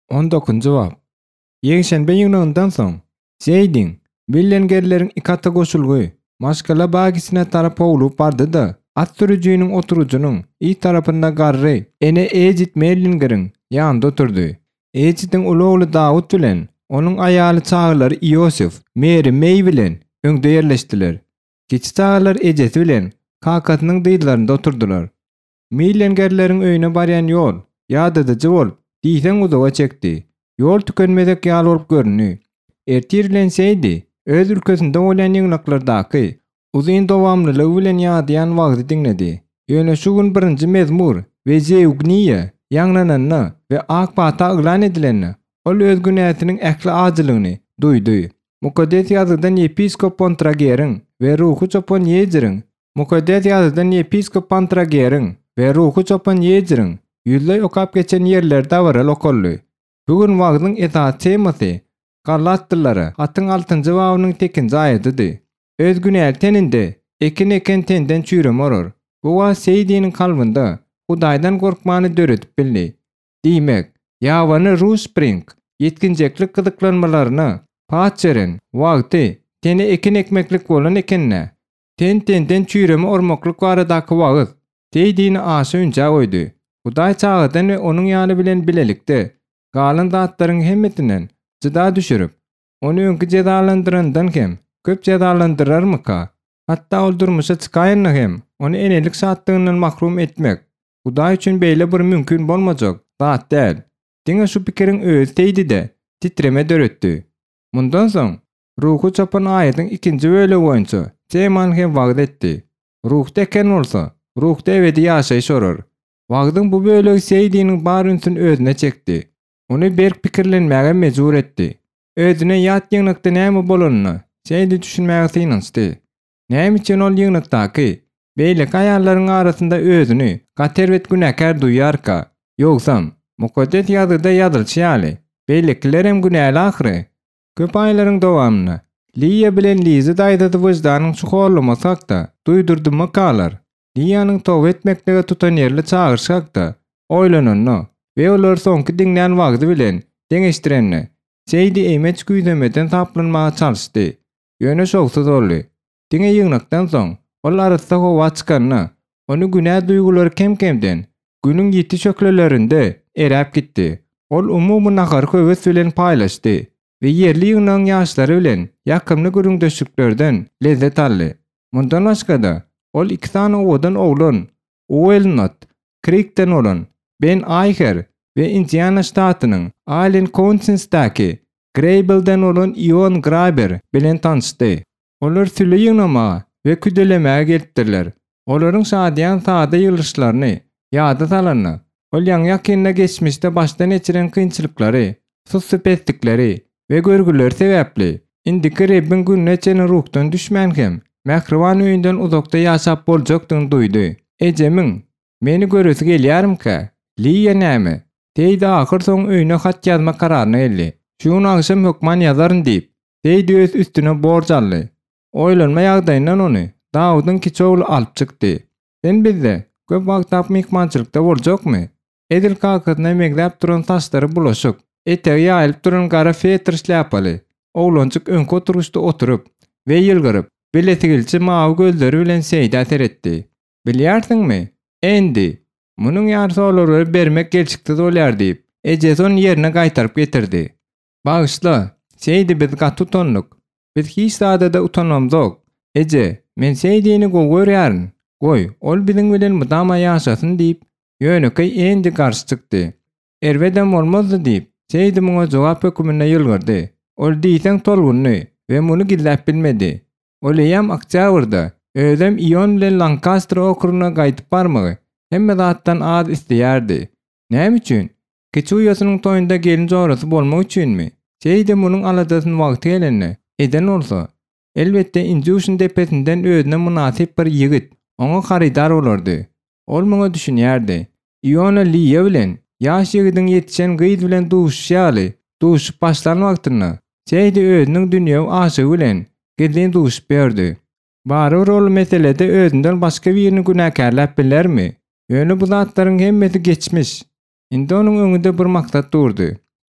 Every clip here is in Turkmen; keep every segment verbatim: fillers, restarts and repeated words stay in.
on dokuzunçy bab. Ýeňşenbe ýygnyndan soň Seýdiň billengerleriň ikata goşulgy Maşgala bagisine tarap olup bardy-da at sürüjüniň oturujunyň i tarapynda garry ene Ejit Merlingeriň ýanynda oturdy. Ejitiň uly ogly Dawud bilen onuň aýaly çağlary Ýosef, Meri Mey bilen öňde ýerleşdiler. Kiçi çağlar ejesi bilen kakatynyň dyýlarynda oturdular. Millengerleriň öýüne barýan ýol ýadadyjy bolup diýsen uzaga çekdi. Ýol tükenmedek ýal bolup görünýär. Ertirlenseydi, öz ülkesinde olan ýygnaklardaky uzyn dowamlylygy bilen ýadyýan wagty diňledi. Ýöne şu gün birinji mezmur we Zewgniýe ýaňlananny we Akbata ýlan edilenni ol öz günäsiniň ähli ajylygyny duýdy. Mukaddes ýazydan episkop Pontrageriň we ruhy çopon ýeziriň Mukaddes ýazydan episkop Pontrageriň we ruhy çopon ýeziriň ýüzle okap geçen ýerlerde baral okolly. Bugün wagtyň etat temasy Galatlylara atyň altynjy babynyň tekinji aýatydy. Öz günäl teninde ekin eken tenden çüýrem oror. Bu wa Seýdiniň kalbynda Hudaýdan gorkmany döretip bildi. Diýmek, ýawany Ruspring ýetkinjeklik gyzyklanmalaryna paçeren wagty teni ekin ekmeklik bolan ekenne. Ten tenden çüýremi ormaklyk baradaky wagt Seýdini aşy ünçä goýdy. Hudaý çağdan we onuň ýaly bilen bilelikde galan zatlaryň hemmetinden jyda düşürüp, onu öňkü jedalandyryndan hem köp jedalandyrarmyka? Hatda ol durmuşa çykaýanny hem onu enelik satdygyndan mahrum etmek Hudaý üçin beýle bir mümkin bolmajak zat däl. Diňe şu pikiriň öz teýdi-de titreme döretdi. Mundan soň ruhy çapan aýatyň ikinji bölegi boýunça Cemal hem wagt etdi. Ruhda eken bolsa, ruhda ebedi ýaşaý sorar. Wagtyň bu bölegi Seýdiniň bar ünsün özüne çekdi. Onu berk pikirlenmäge mejbur etdi. Özüne ýat ýygnakda näme bolanyny Seýdi düşünmäge synansdy. Näme üçin ol ýygnakdaky beýleki aýallaryň arasynda özüni gaterwet günäkär duýarka? Ýogsam, Mukaddes ýazyda ýazylýaly. Beýlekiler hem günäli ahyry. Köp aýlaryň dowamyny Liýa bilen Lizy daýdady wyjdanyň çukurlamasak hakda duýdurdymy kalar. Liýanyň towba etmekdege tutan ýerli çağırşy hakda oýlananny we olar soňky diňlän wagty bilen deňeşdirenni Seýdi eýmeç güýdemeden taplanmaga çalyşdy. Ýöne şoňsuz boldy. Diňe ýygnakdan soň ol arasda howa çykanny, onu günä duýgulary kem-kemden günüň ýeti çöklelerinde eräp gitdi. Ol umumy nahar höwes bilen paýlaşdy we ýerli ýygnanyň ýaşlary bilen ýakymly görüňdeşiklerden lezzet aldy. Mundan başga-da ol iki tane owadan oglan, Walnut Creek'ten olan Ben Ayher ve Indiana ştatynyň Allen County'sindäki Grayble'den olan Ion Graber bilen tanışdy. Olar süle ýygnama we küdelemäge gelipdirler. Olaryň şadyan sada ýylyşlaryny ýada salanny, ol ýaňyak kenine geçmişde başdan geçiren kynçylyklary, susupetlikleri we görgüler sebäpli indi Grayb'in gününe çeni ruhdan düşmän hem mähriban öýünden uzakda ýaşap boljakdygyny duýdy. Ejemiň, meni göresi gelýärmi-ka? Liýa näme? Teýdi ahyr soň öýüne hat ýazma kararyna geldi. Şuň agşam hökman ýazaryn diýip, teýdi öz üstüne borç aldy. Oýlanma ýagdaýyndan ony Dawudyň kiçi ogly alyp çykdy. Sen bizde köp wagt mehmançylykda boljakmy? Edil kakatyna meglep duran taşlary bulaşyk, etegi ýaýylyp duran gara fetr şläpaly oglançyk öňkü oturuşda oturup we ýylgyryp, biletigilçi mawy gözleri bilen Seýdi seretdi. Bilýärsiňmi? Endi munyň ýarsy olary bermek gelçikde bolýar diýip, ejesi onu ýerine gaýtaryp getirdi. Bagyşla, Seýdi biz gat tutanlyk. Biz hiç sadada utanmamzok. Eje, men Seýdini goýaryn. Goý, ol biziň bilen mudama ýaşasyn diýip, ýöneki endi garşy çykdy. Erwedem bolmazdy diýip, Seýdi muňa jogap hökümine ýylgyrdy. Ol diýsen tolgunny we muny gizläp bilmedi. Ol ýam oktýabrda ödem Ion bilen Lancaster okruna gaýtyp barmagy hemme zatdan az isleýärdi. Näme üçin? Kiçi ýasynyň toýunda gelin jorasy bolmak üçinmi? Seýdi munyň aladasyny wagty gelende eden bolsa, elbetde inji uşun depesinden özüne münasip bir ýigit oňa harydan bolardy. Ol muňa düşünýärdi. Iona Liýa bilen ýaş ýigidiň ýetişen gyýdy bilen duşýaly, duşup başlan wagtyny Seýdi özüniň dünýäwi aşygy bilen gizlin duşup berdi. Bary ol meselede özünden başga birini günäkärläp bilermi? Ýöne bu zatlaryň hemmesi geçmiş. Indi onuň öňünde bir maksat durdy.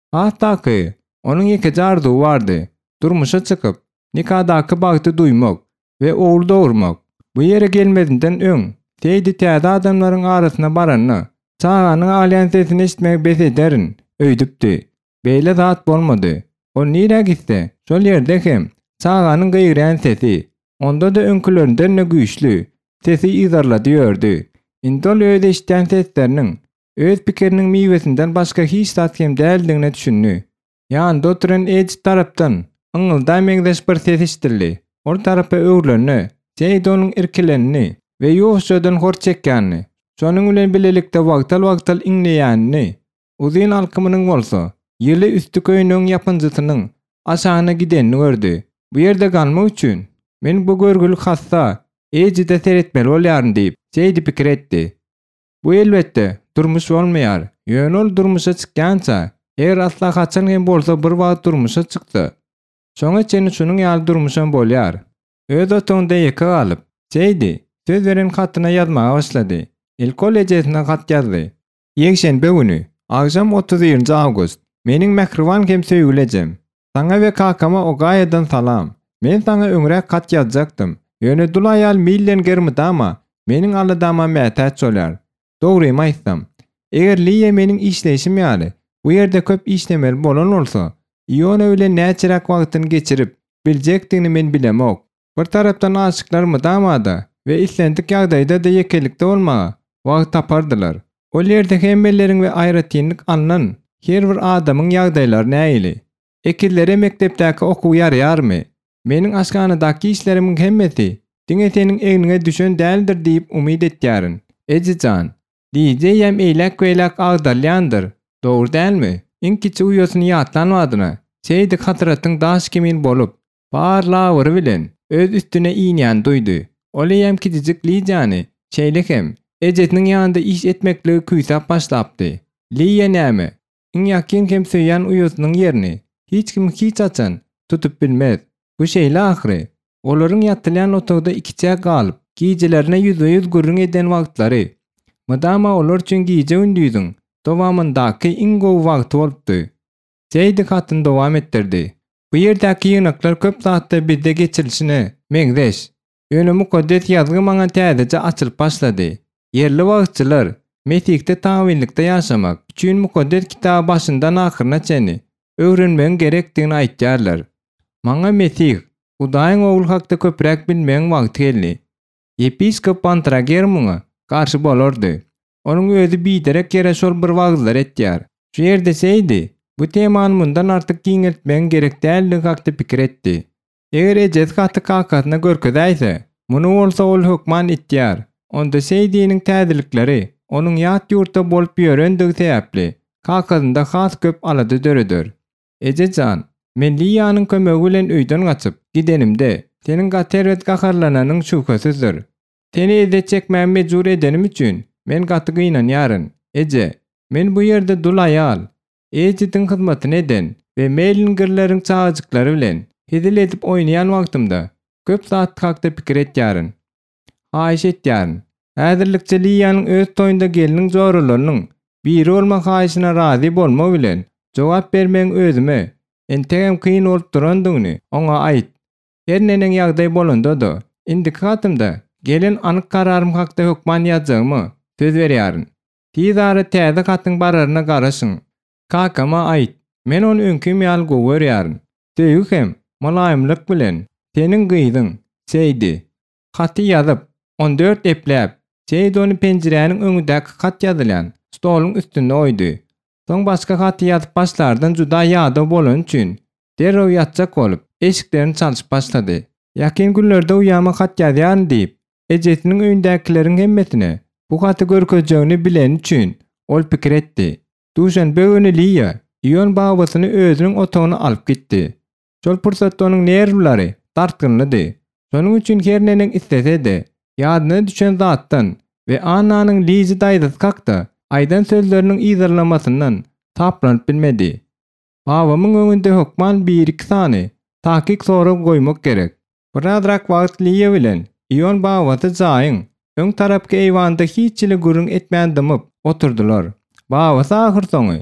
Hatta ki, onun iki jardyğı vardı. Durmuşa çıkıp, nikahdaky bagty duymak we oğul doğurmak. Bu yere gelmedinden öň, teýdi täze adamlaryň arasyna baranyny, çağanyň alýan sesini eşitmek bes ederin, öýdüpdi. Beýle zat bolmady. O nire gitse, şol ýerde hem çağanyň gıýran sesi, onda da öňkülerinden ne güýçlü, sesi izarla diýördi. Indol öz eşitden sesleriniň, öz pikiriniň miwesinden başga hiç zat hem däldigine düşündi. Ýa-ni oturan ejit tarapdan ıňylda meňzeş bir ses eşitdi. Ol tarapy öwrüleni, jeýde onuň irkilenini we ýoşjadan hor çekýänini, şonuň bilen bilelikde wagtal-wagtal iňleýänini, uzyn alkymynyň bolsa, ýyly üstü köýnüň ýapynjysynyň aşagyna gidenini gördi. Bu ýerde galmak üçin men bu görgülük hassa ejide seretmeli bolýaryn diýip jeýdi pikir etdi. Bu elbetde durmuş bolmaýar. Ýöne ol durmuşa çykýança, eger asla haçan hem bolsa bir wagt durmuşa çykdy. Şoňa çeni şunyň ýaly durmuşan bolýar. Öz otunda ýeke galyp, jeýdi, söz beren hatyna ýazmaga başlady. Ilkol ejesine hat ýazdy. Ýekşenbe güni, agşam otuzynjy awgust. Meniň mehriban hem söýgülejem. Saňa we kakama o gaýadan salam. Men saňa öňrek hat ýazjaktym. Ýöne dul aýal millen germidama, meniň alydama mätäç bolýar. Dogrymy aýtsam, eger Liýe meniň işleşim ýaly, bu ýerde köp işlemeli bolan bolsa, ýöne öyle näçerek wagtyny geçirip biljekdigini men bilemok. Bir tarapdan aşyklar damada we islendik ýagdaýda da ýekelikde bolmaga wagt tapardylar. Ol ýerde hemmelleriň we aýratynlyk anlan her bir adamyň ýagdaýlary näýili? Ekillere mektepdäki okuw ýarýarmy? Meniň aşganydaky işlerimiň hemmeti diňe seniň eňine düşen däldir diýip umyt etýärin. Ejijan, Liýe ýem eýlek weýlek agdalýandyr. Dogry dälmi? Iň kiçi uýasyny ýatlanmadyna, şeýdik hatyratyň daş kimin bolup, bar lawry bilen öz üstüne iňän duýdy. Ol ýem kiçijik Liýjany, şeýle hem ejetiniň ýanynda iş etmekligi küýsap başlapdy. Liýe näme? Iň ýakyn hem söýýän uýasynyň ýerini hiç kim hiç açan tutup bilmez. Bu şeýle ahry, olaryň ýatylýan otogda ikiçe galyp, giýjelerine ýüze ýüz gürrüň eden wagtlary, madama olar üçin giýje ündüýdiň dowamyndaky iň gowy wagty bolupdy. Jeýdi hatyn dowam etdirdi. Bu ýerdäki ýygnaklar köp zatda bizde geçirilişine meňzeş. Ýöne mukaddes ýazgy maňa täzeje açylyp başlady. Yerli wagtçylar Mesihde tawillikde ýaşamak üçin mukaddes kitap başyndan ahyrına çeni öwrenmeň gerekdigini aýtýarlar. Maňa Mesih, Hudaýyň ogly hakda köprek bilmeň wagty geldi. Episkop Pantrager muňa garşy bolardy. Onuň özü biderek ýere şol bir wagtlar etýär. Şu ýerde seýdi, bu temany mundan artyk giňeltmeň gerek däldi hakda pikir etdi. Eger ejes haty kakatyna görkezäýse, muny bolsa ol hökman etýär. Onda seýdiňiň täzelikleri onuň ýat ýurtda bolup ýörendigi sebäpli kakatynda has köp alady döredir. Ejejan, men Liýanyň kömegi bilen öýden gaçyp gidenimde seniň gaterwet gaharlananyň şüphesizdir. Seni ede çekmäge mejbur edenim üçin men gaty gynanýaryn. Eje, men bu ýerde dul aýal, ejitiň hyzmatyny eden we meýlingirleriň çağajyklary bilen hidil edip oýnaýan wagtymda köp zat hakda pikir etýäryn. Haýyş etýäryn. Häzirlikçe Liýanyň öz toýunda geliniň zoralarynyň biri bolmak haýyşyna razy bolmak bilen jogap bermeň özüme entegem kyn bolup durandygyny oňa aýt. Her neneň ýagdaý bolanda da indiki hatymda gelin anyk kararym hakda hökman ýazjagymy söz berýärin. Tizara täze hatyň bararyna garaşyň. Kakama aýt. Men onu öňkü ýaly görýärin. Teýük hem malaýymlyk bilen seniň gyýdyň seýdi. Haty ýazyp on dört epläp seýdi onu penjiräniň öňündäki hat ýazylýan stoluň üstünde oýdy. Soň başga haty ýazyp başlardan juda ýada bolan üçin derrew ýatjak bolup eşiklerini çalyşyp başlady. Ýakyn günlerde uýama hat ýazýan diýip ejesiniň öýündäkileriň hemmetine bu haty görkezjegini bilen üçin ol pikir etdi. Duşanbe güni Liýe ýön babasyny özüniň otagyna alyp gitdi. Şol pursatda onuň nerwlary tartgynlydy. Şonuň üçin her neneň istese-de ýadyna düşen zatdan we ananyň Liýe daýdysy kakda aýdan sözleriniň ýazylmasyndan taplanyp bilmedi. Babamyň öňünde hökman bir iki sany tahkik sorap goýmak gerek. Birazrak wagt Liýe bilen ýön babasy jaýyň öň tarapky eýwanda hiççile gürrüň etmän dymyp oturdular. Babasy ahir soňy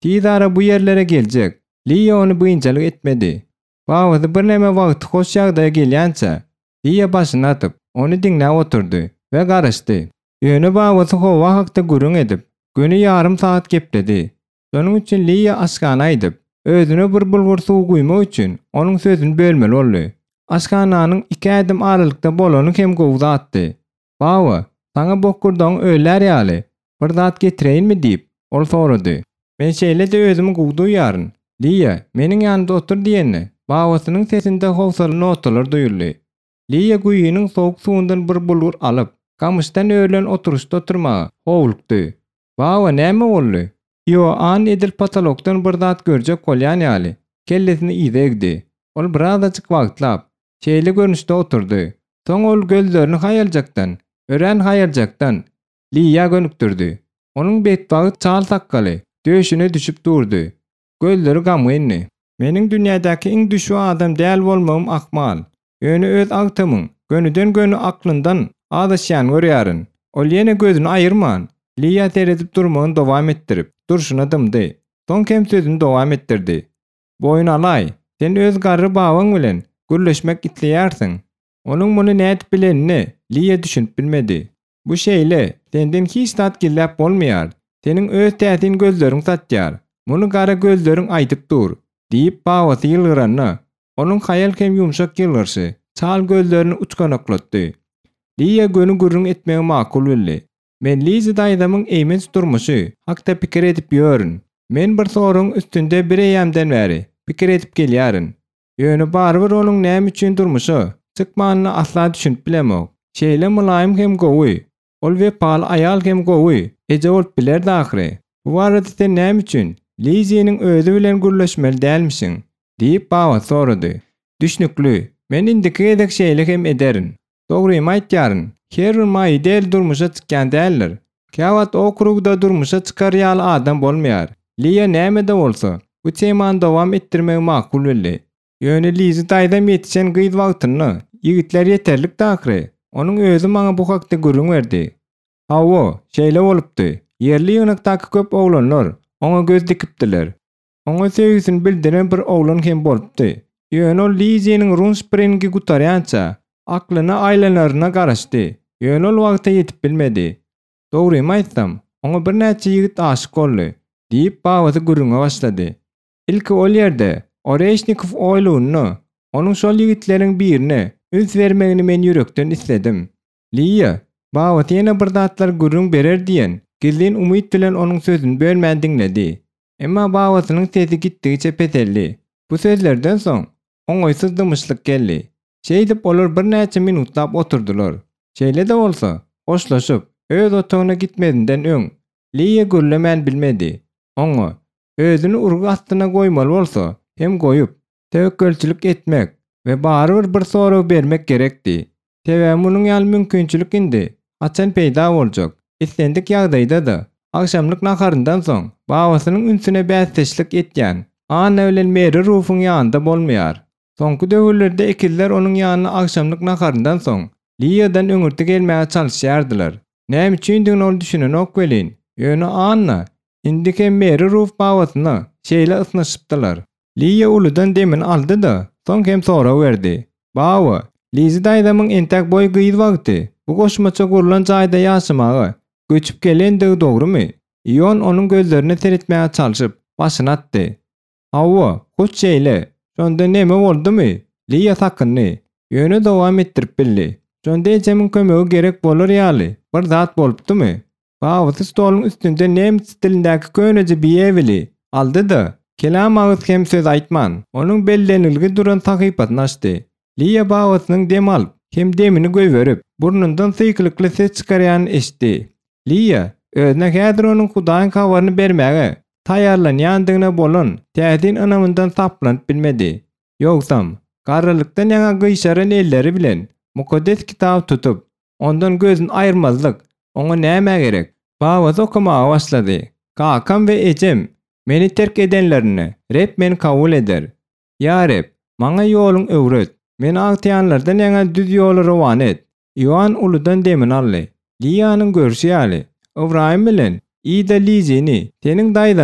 Tidara bu yerlere gelecek. Liya onu bıyıncalık etmedi. Babası bir neme vaqt hoş ýagdaýa gelýänçe, Liya başyny atyp, onu diňläp oturdy we garaşdy. Ýöne babasy howa hakda gürüň edip, güni yarım saat gepledi. Şonuň üçin Liya aşkana aýdyp, özüne bir bulgur suw guýmak üçin onuň sözüni bölmeli boldy. Aşkananyň iki ädim aralykda bolany hem gowda atdy. Baba, sana bokkurdan öýler ýaly, bir zat getireýinmi diýip ol sorady. Men şeýle de özümi gowduýaryn. Liya, meniň ýanymda otur diýeni, babasynyň sesinde howsaly notalar duýuldy. Liya güýüniň sowuk suwundan bir bulgur alyp, gamışdan öýlen oturuşda oturmagy howlukdy. Baba, näme boldy? Yo, an edil patologdan bir zat görjek bolýan ýaly. Kellesini ýyzegdi. Ol birazajyk wagtlap, şeýle görnüşde oturdy. Soň ol gözlerini haýaljakdan, ören haýaljakdan Liya gönükdirdi. Onuň betbagy çal sakkaly, döşüne düşüp durdy. Gözleri gamgynly. Meniň dünýädäki iň düşü adam däl bolmagym akmal. Ýöne öz agtymyň, gönüden gönü aklyndan adaşýan görýäryn. Ol ýene gözüni aýyrman. Liya teredip durmagyny dowam etdirip, durşuna dymdy. Soň hem sözüni dowam etdirdi. Boyun alay, sen öz garry babaň bilen gürleşmek itleýärsiň. Onuň muny nädip bilenini Liya düşünüp bilmedi. Bu şeýle senden hiç tat gillap bolmaýar. Seniň öz täsin gözleriň satýar. Muny gara gözleriň aýdyp dur, diýip babasy ýylgyranna. Onuň haýal hem ýumşak ýylgyrşy, çal gözlerini uçganaklatdy. Liya gönü gürrüň etmegi makul bildi. Men Liza daýdamyň eýmens durmuşy hakda pikir edip ýörün. Men bir soruň üstünde bir eýämden bäri pikir edip gelýärin. Ýöne barbyr onuň näme üçin durmuşy çykmanyny asla düşünüp bilemok. Şeýle mulaýym hem gowy, ol wepal aýal hem gowy, eje bolup biler dahry. Bu barada sen näme üçin Lizyanyň özü bilen gürleşmeli dälmisin? diýip baba sorady. Düşnükli, men indiki edek şeýle hem ederin. Dogrymy aýtýaryn, her bir maý del durmuşa çykýan däldir. Käwat okrugda durmuşa çykar ýaly adam bolmaýar. Liya näme-de bolsa, bu teman dowam etdirmegi makul bildi. Ýöne Liza daýdam ýetişen gyýd wagtyny ýigitler ýeterlik dahry. Onuň özü maňa bu hakda gürrüň berdi. Hawa, şeýle bolupdy. Yerli ýynakdaky köp oglanlar oňa göz dikipdiler. Oňa sevgisini bildiren bir oglan hem bolupdy. Ýöne ol Lizyanyň Rumspringi gutarýança aklyna aýlanaryna garaşdy. Ýöne ol wagta ýetip bilmedi. Dogrymy aýtsam, oňa bir näçe ýigit aşyk boldy, diýip babasy gürrüňe başlady. Ilki ol ýerde Oreşnikow oýlugyny, onuň şol ýigitleriň birine üns bermegini men ýürekden isledim. Liya, babasy ýene bir zatlar gürrüň berer diýen gizlin umyt bilen onuň sözüni bölmän diňledi. Emma babasynyň sesi gitdigiçe petelli. Bu sözlerden soň oňaýsyz dymyşlyk geldi. Şeý dip olar bir näçe minutlap oturdular. Şeýle de bolsa, hoşlaşyp öz otagyna gitmedinden öň Liya gürlemän bilmedi. Oňa özüni urgu astyna goýmaly bolsa, hem goýup tewekkelçilik etmek we barybir bir soraw bermek gerekdi. Tewemmülüň ýaly mümkinçilik indi açan peýda boljak. Islendik ýagdaýda da akşamlyk naharyndan soň babasynyň ünsüne bäsleşlik etýän ana bilen meri ruhuň ýanynda bolmaýar. Soňky döwürlerde ekiller onuň ýanyna akşamlyk naharyndan soň Liyadan öňürti gelmäge çalyşýardylar. Näme üçin ol düşünen ok welin. Ýöne anna indike meri ruh babasyna şeýle ysnaşypdylar. Liya uludan demin aldy da soň hem soraw berdi. Baba, Liza daýdamyň entek boy gyýd wagty bu goşmaça gurulan jaýda ýaşamagy göçüp gelendigi dogrymy? Ýon onuň gözlerini teretmäge çalyşyp başyny atdy. Hawa, hoş şeýle. Şonda näme boldymy? Liya sakyndy. Ýöne dowam etdirip bildi. Şonda ejemin kömegi gerek bolar ýaly. Bir zat bolupdymy? Babasy stoluň üstünde nemis dilindäki köneje biýewili aldy da kelam agyt hem söz aýtman. Onuň bellenilgi duran sahypatyny açdy. Liya babasynyň dem alyp hem demini göýberip burnundan syklykly ses çykarýan eşdi. Liya özüne häzir onuň Hudaýyň habaryny bermäge taýýarlanýandygyna bolan täzin anamyndan saplanyp bilmedi. Ýogsam, garrylykdan ýaňa gyşaran elleri bilen mukaddes kitap tutup, ondan gözün aýyrmazlyk oňa näme gerek? Babasy okumaga başlady. Kakam we ejem meni terk edenlerini Rep meni kabul eder. Ya Rep, maňa ýoluň öwret. Meni agtyanlardan ýaňa düz ýoly rowan et. Ýoan uludan demin aldy. Liyanyň görşi ýaly. Ibrahim bilen Ida Lizyny, teniň daýdaňy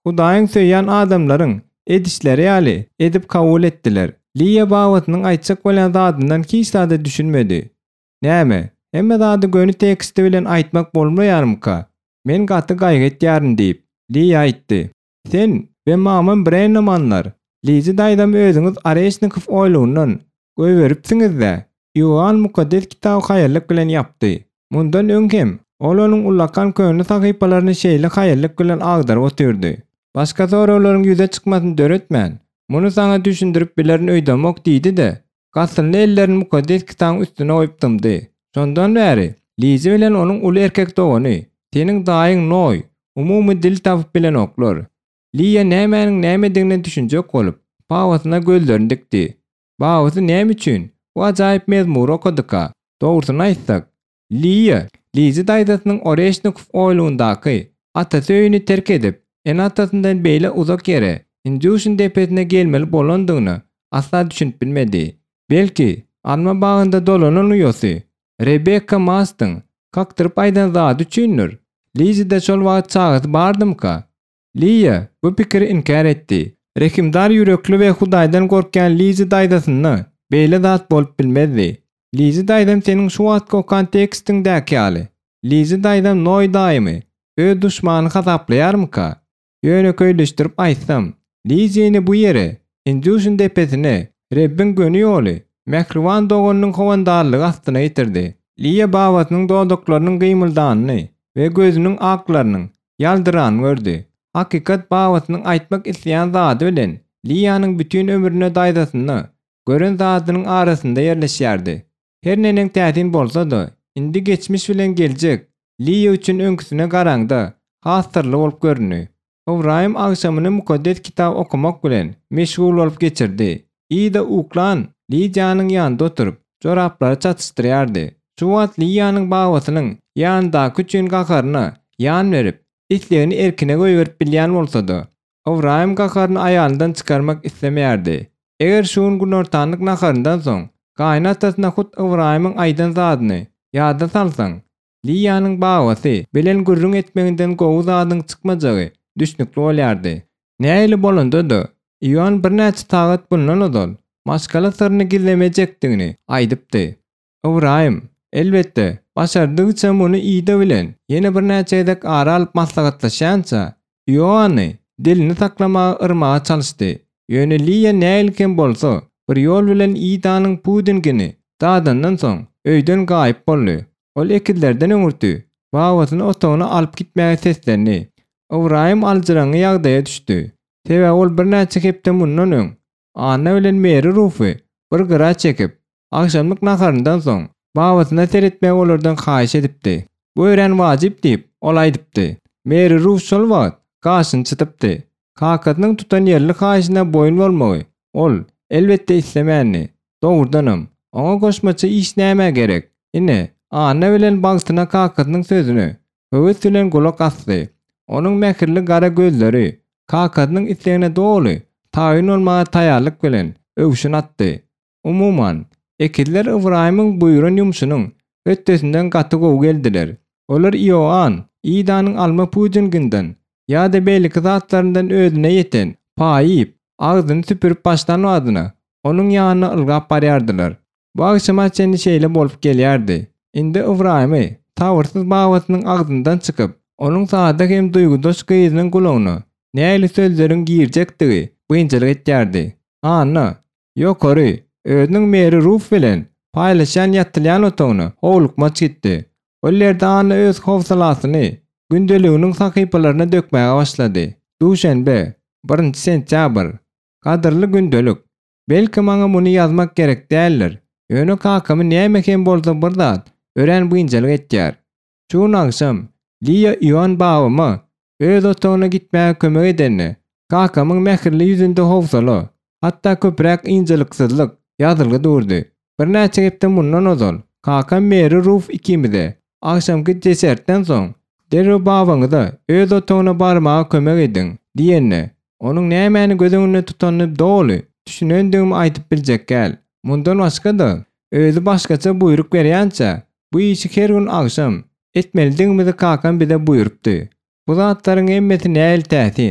Hudaýyň söýýän adamlaryň edişleri ýaly edip kabul etdiler. Liýa bawatynyň aýtjak bolan zadyndan hiç zada düşünmedi. Näme? Hemme zady göni teksti bilen aýtmak bolmaýarmyka? Men gaty gaýga etýäryn diýip Liýa aýtdy. Sen we mamam bireýnamanlar. Liýi daýdam özüňiz Areşnikow oýlundan göýberipsiňiz-de. Ýoan mukaddes kitap haýarlyk bilen ýapdy. Mundan öňkem ol onuň ulakan köňlü sahypalaryny şeýle haýarlyk bilen agdaryp otyrdy. Başga soraularyň ýüze çykmasyny döretmän. Muny sana düşündirip bilerin öýdemok diýdi-de. Gasyny ellerini mukaddes kitabyň üstüne oýupdymdy. Şondan bäri Liýi bilen onuň uly erkek dogany, seniň daýyň noý, umumy dil tapyp bilen oklar. Liýa nämäniň nämedigini düşünjek bolup, bawasyna gözlerini dikdi. Bawasy näme üçin? Bu ajaýyp mezmur okadyka. Dogrusyny aýtsak, Liýa, Liýi daýdasynyň Oreşnikow oýlundaky ata söýüni terk edip, en atasyndan beýle uzak ýere, Injuşyn depetine gelmeli bolandygyny asla düşünüp bilmedi. Belki alma bagynda dolanan uýasy Rebecca Mastyň kaktyryp aýdan zat üçindir. Liýi de şol wagt çagyty bardymka? Liýa bu pikiri inkar etdi. Rekimdar ýürekli we Hudaýdan gorkýan Liýi daýdasyny beýle zat bolup bilmezdi. Liýi daýdam seniň şu wagtky kontekstiňdäki ýaly. Liýi daýdam noý daýmy öz duşmany hasaplaýarmyka? Ýöne köýleşdirip aýtsam, Liýi bu ýere Injuşyn depetine Rebbin göni ýoly Mehriban doganynyň howandarlygy astyna ýetirdi. Liýa bawatynyň dodaklarynyň gymyldanyny we gözüniň aklarynyň ýaldyrany gördi. Hakykat bawatynyň aýtmak isleýän zady bilen Liýanyň bütün ömrüne daýdasyny gören zadynyň arasynda ýerleşýärdi. Her neniň täsin bolsa-da, indi geçmiş bilen geljek Liýa üçin öňküsine garaňda hasyrly bolup görünýär. Ibrahim agşamyny mukaddes kitap okumak bilen meşgul bolup geçirdi. Ýa-da uklan Liýanyň ýanynda oturup joraplary çatışdyrýardy. Şu wagt Liýanyň bawasynyň ýanynda küçüň gakaryna ýan berip, islegini erkine goýberip bilýän bolsa-da, Ibrahim gakaryny aýalyndan çykarmak islemýärdi. Eger şuň günortanlyk naharyndan soň gaýnatyna hut Ibrahimyň aýdan zadyny ýada salsaň, Liýanyň bawasy bilen gürrüň etmeginden gowy zadyň çykmajagy düşnükli bolýardy. Näili bolanda-da Ýoan bir näçe tagat bundan odal maskala syryny gizlemejekdigini aýdypdy. Ibrahim elbetde başardygyça muny ýyda bilen ýene bir näçe edek ara alyp maslahatlaşýança Ýoany dilini saklamaga yrmaga çalyşdy. Ýöne Liýa näilken bolsa bir ýol bilen ýydanyň pudingini dadandan soň öýden gaýyp boldy. Ol ekillerden öňürdi. Bawasyny otagyna alyp gitmäge seslendi. Ibrahim aljyraňy ýagdaýa düşdi. Tebe ol bir näçe hepden mundan öň ana bilen meri ruhy bir gyra çekip akşamlyk naharyndan soň bawasyna seretmek olardan haýyş edipdi. Bu ören wajyp diýip ol aýdypdy. Meri ruh şol wagt gaşyny çytypdy. Kakatynyň tutan ýerli haýyşyna boýun bolmagy ol elbetde islemänni. Dogrudanam, oňa goşmaça iş näme gerek? Ine ana bilen bagtyna kakatynyň sözüni höwes bilen gulak asdy. Onuň mehirli gara gözleri kakatynyň islegine doly taýyn bolmaga taýýarlyk bilen öwüşün atdy. Umuman, ekiller Ibrahimyň buýran ýumşunyň ötdesinden gaty gowy geldiler. Olar Ýoan, ýydanyň alma pudinginden ýa-da beýleki zatlaryndan özüne ýeten paýyp, agzyny süpürip başlan wadyna onuň ýanyna ylgap barýardylar. Bu akşam açany şeýle bolup gelýärdi. Indi Ibrahimy tawyrsyz bawatynyň agzyndan çykyp, onuň sada hem duýgudaş gyzynyň gulagyna näili sözleriň girjekdigi buýunçalyk etýärdi. Ana, ýokary, özüniň meri ruh bilen paýlaşan ýatylýan otagyny howlukma çykdy. Ollerde ana öz howsalasyny gündeliginiň sahypalaryna dökmäge başlady. Duşanbe, birinji sentyabr. Gadyrly gündelik. Belki maňa muny ýazmak gerek däldir. Ýöne kakamy näme hem bolsa bir zat ören buýunçalyk etýär. Şuň akşam Liýa Ýoan bawama öz otagyna gitmäge kömek edeni, kakamyň mehirli ýüzünde howsala, hatda köprek injeliksyzlyk ýazylgy durdy. Bir näçe hepden bundan ozal, kakam meri ruh ikimide akşamky desertden soň derre bawaňyza öz otagyna barmaga kömek edin diýenne. Onuň nämäni gözüňde tutanyp doly düşünendigimi aýdyp biljek gel. Mundan başga-da özü başgaça buýruk berýänçä bu işi her gün akşam etmelidigimizi kakam bize buýurupdy. Bu zatlaryň hemmesi näil täsin?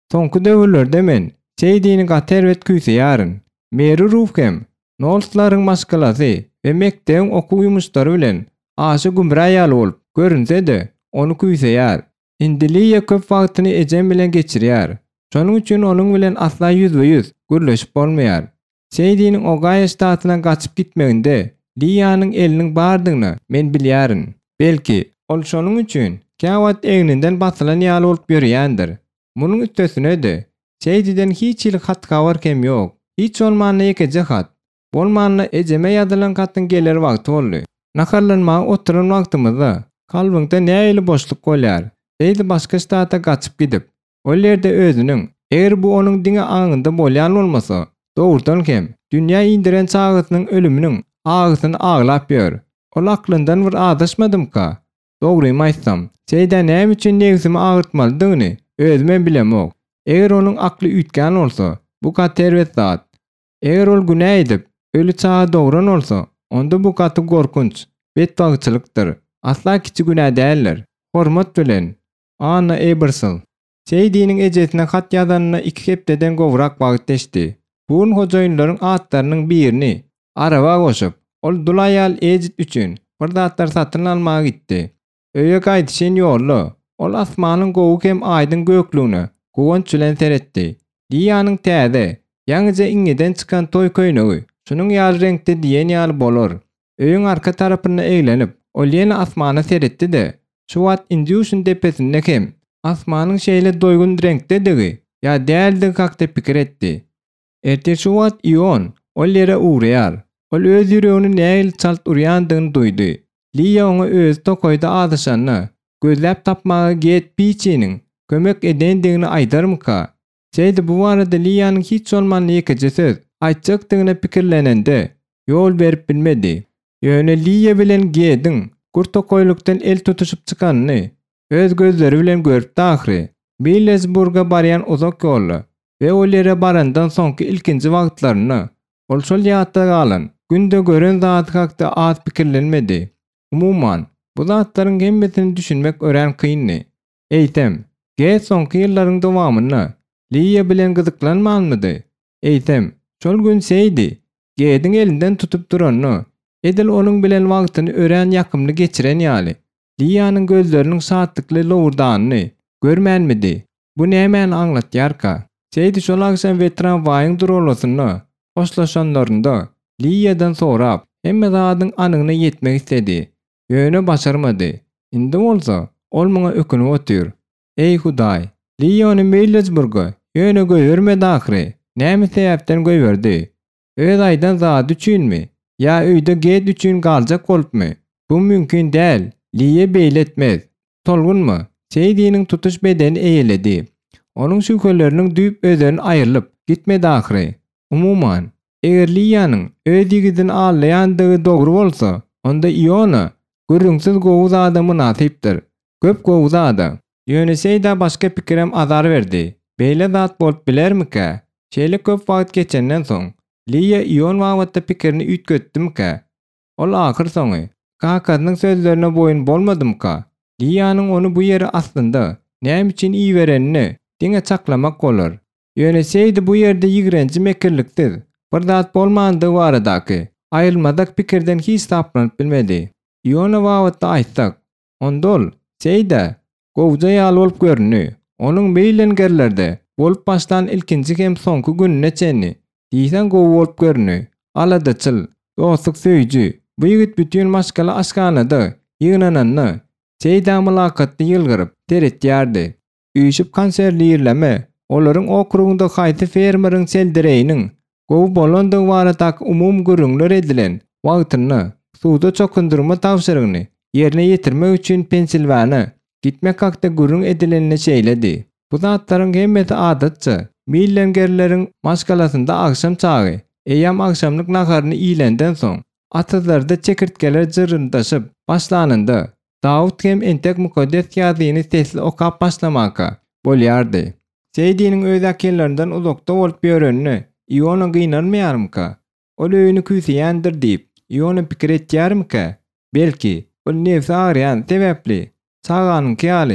Soňky döwürlerde men Seýdini gaterwet küýseýäryn. Meri Rufkem, nolslaryň maşgalasy we mekdebiň okuw ýumuşlary bilen aşy gümrä ýaly bolup görünse-de onu küýseýär. Indiliýe köp wagtyny ejem bilen geçirýär. Şonuň üçin onuň bilen asla ýüzbe ýüz gürleşip bolmaýar. Seýdiniň Ohio ştatyna gaçyp gitmeginde Liýanyň eliniň bardygyny men bilýärin. Belki ol şonuň üçin käwat eňinden basylan ýaly bolup ýörýändir. Munyň üstesine-de Seýdiden hiç il hat kawar kem ýok. Hiç olmanly ýekeje hat. Bolmanly ejeme ýadylan hatyn geler wagty boldy. Nakarlanma oturan wagtymyzda kalbyňda näýeli boşluk bolýar. Seýdi başga ştata gaçyp gidip, o ýerde özüniň, eger bu onuň diňe aňynda bolýan bolmasa, dogurdan hem dünýä indiren çağıtynyň ölüminiň agysyny aglap ýör. Ol aklyndan bir adaşmadym-ka. Dogry aýtsam, Seýda näme üçin negizimi agyrtmalydygyny özüme bilemok. Eger onuň akly ütgän bolsa, bu gaterwet zat. Eger ol günä edip, ölü çağa dogran bolsa, onda bu gaty gorkunç, betbagçylykdyr. Asla kiçi günä däldir. Hormat bilen, Anna Ebersel. Seýdiniň ejesine hat ýazanyna iki hepdeden gowrak wagt geçdi. Buň hojaýynlaryň atlarynyň birini araba goşup, ol dulaýal ejit üçin bir zatlar satyn almaga gitdi. Öýe gaýdyşyn ýolda, ol asmanyň gowy hem aýdyň göklüğüne gowanç bilen seretdi. Liýanyň täze, ýaňyja iňeden çykan toý köýnegi, şunyň ýaly reňkde diýen ýaly bolar. Öýüň arka tarapyna eýlenip, ol ýene asmana seretdi-de, şu wat Indiýuşyň depesinde hem asmanyň şeýle doýgun reňkdedigi, ýa däldi hakda pikir etdi. Ertir şu wat Ion, ol ýere uğraýar. Ol öz ýüregini näil çalt urýandygyny duýdy. Liýa oňa öz tokoýda adaşanyny gözläp tapmagy get piçiniň kömek edendigini aýdarmyka? Seýdi bu barada Liýanyň hiç olmanly ýekeje söz aýtjakdygyna pikirlenende ýol berip bilmedi. Ýöne Liýa bilen Gedin gurt tokoýlukdan el tutuşup çykanyny öz gözleri bilen görüp dahry. Millersburga barýan uzak ýolly we ol ýere barandan soňky ilkinji wagtlaryny ol şol ýatda galan günde gören zat hakda az pikirlenmedi. Umuman, bu zatlaryň hemmesini düşünmek ören kynny. Eýtem, Ged soňky ýyllaryň dowamyny Liýa bilen gyzyklanmanmydy? Eýtem, şol gün Seýdi Gedin elinden tutup duranyny, edil onuň bilen wagtyny ören ýakymly geçiren ýaly. Liýanyň gözleriniň saatlikle lowurdanyny görmänmidi? Bu nämäni aňlatýarka? Seýdi şol akşam vetran waýyň durulasyny hoşlaşanlarynda Liýadan sorap, hemme zadyň anygyna ýetmek istedi. Ýöne başarmady. Indi bolsa, ol muňa ökünip otyr. Ey Hudaý, Liýa ony Millersburga ýöne göýürmedi ahry. Näme sebäpden göýberdi? Öz aýdan zat üçinmi? Ya öýde Ged üçin galjak bolupmy? Bu mümkin däl. Liýa beýletmez. Tolgunmy? Seýdiniň tutuş bedeni eýeledi. Onuň şükelleriniň düýp özerini aýrylyp gitmedi ahry. Umuman, eger Liýanyň öz ýigidini allaýandygy dogry bolsa, onda Iona gürrüňsiz gowy zada münasipdir. Köp gowy zada. Ýöne Seýda başga pikirem azar berdi. Beýle zat bolup bilermika? Şeýle köp wagt geçenden soň Liýa Ion wagtda pikirini ütgetdimka? Ol ahyr soňy kakadynyň sözlerine boýun bolmadymka? Liýanyň onu bu ýere aslynda näme üçin iýberenini diňe çaklamak bolar. Ýöne Seýdi bu ýerde ýigrenji mekirliksiz bir zat bolmandygy baradaky aýylmadak pikirden hiç taplanıp bilmedi. Iona wagtda aýtsak, onda ol Seýda gowja ýaly bolup görünýär. Onuň beýlengerlerde bolup başlan ilkinji hem soňky gününe çenni diýsen gowy bolup görünýär. Aladaçyl, dostluk söýüji, bu ýigit bütün maşgala aşkanada ýygnananny Seýda mylakatly ýylgyryp teretýärdi. Üýşüp kanserli ýerleme, olaryň okrugunda haýsy fermeriň seldireýiniň gowy bolandygy baradaky umum görüňler edilen wagtyny suwda çokundurma tawşyrygyny ýerine ýetirmek üçin Pensilvania gitmek hakda gürrüň edilenini şeýledi. Bu zatlaryň hemmesi adatça millengerleriň maşgalasynda akşam çagy, eýam akşamlyk nahary iýlenden soň atazlarda çekirtkeler jyryndaşyp başlanynda Dawud hem entek mukaddes ýazyny sesli okap başlamaka bolýardy. Seýdiniň öz akellerinden uzakda bolup ýörenini Iona gynanmaýarmyka? Ol öýüni küýseýändir diýip Iona pikir etýärmika? Belki ol nefsi agyrýan sebäpli çaganyň ýaly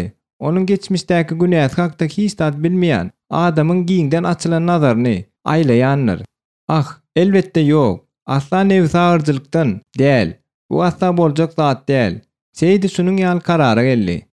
Onuň geçmişdäki günäsi hakda hiç zat bilmeýän adamyň giňden açylan nazaryny aýlaýandyr. Ah, elbetde ýok. Asla nebsi agyrjylykdan däl. Bu asla boljak zat däl. Seydi şunuň ýaly karara geldi.